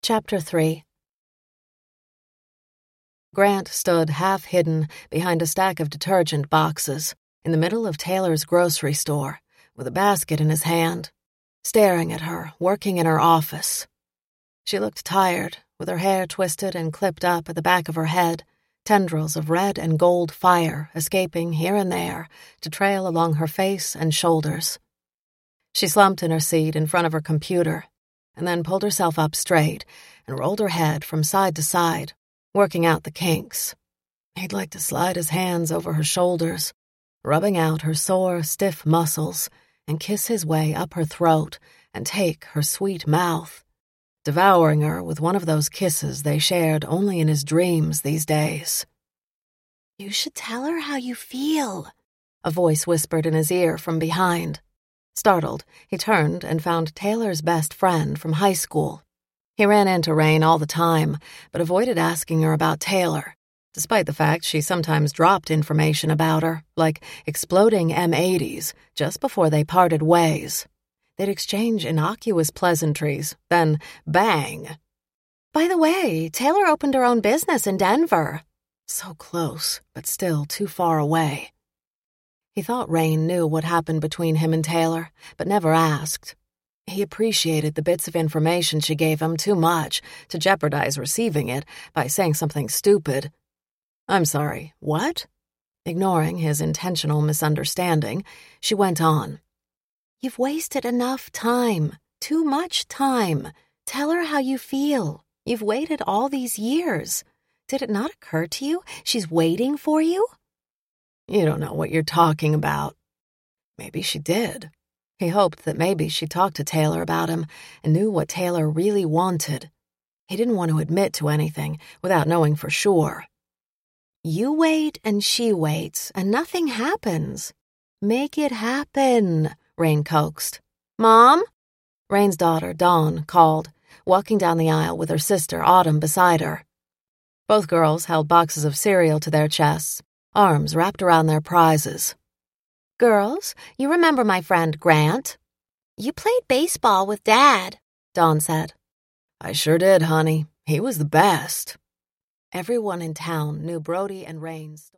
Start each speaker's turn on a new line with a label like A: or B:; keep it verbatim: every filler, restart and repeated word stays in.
A: Chapter three. Grant stood half-hidden behind a stack of detergent boxes in the middle of Taylor's grocery store with a basket in his hand, staring at her working in her office. She looked tired, with her hair twisted and clipped up at the back of her head, tendrils of red and gold fire escaping here and there to trail along her face and shoulders. She slumped in her seat in front of her computer and then pulled herself up straight and rolled her head from side to side, working out the kinks. He'd like to slide his hands over her shoulders, rubbing out her sore, stiff muscles, and kiss his way up her throat and take her sweet mouth, devouring her with one of those kisses they shared only in his dreams these days. "You should tell her how you feel," a voice whispered in his ear from behind. Startled, he turned and found Taylor's best friend from high school. He ran into Rain all the time, but avoided asking her about Taylor, despite the fact she sometimes dropped information about her, like exploding M eighties, just before they parted ways. They'd exchange innocuous pleasantries, then bang. "By the way, Taylor opened her own business in Denver." So close, but still too far away. He thought Rain knew what happened between him and Taylor, but never asked. He appreciated the bits of information she gave him too much to jeopardize receiving it by saying something stupid. "I'm sorry, what?" Ignoring his intentional misunderstanding, she went on. "You've wasted enough time, too much time. Tell her how you feel. You've waited all these years. Did it not occur to you she's waiting for you?" "You don't know what you're talking about." Maybe she did. He hoped that maybe she talked to Taylor about him and knew what Taylor really wanted. He didn't want to admit to anything without knowing for sure. "You wait and she waits, and nothing happens. Make it happen," Rain coaxed. "Mom?" Rain's daughter, Dawn, called, walking down the aisle with her sister, Autumn, beside her. Both girls held boxes of cereal to their chests, arms wrapped around their prizes. "Girls, you remember my friend Grant?" "You played baseball with Dad," Dawn said. "I sure did, honey. He was the best." Everyone in town knew Brody and Rain's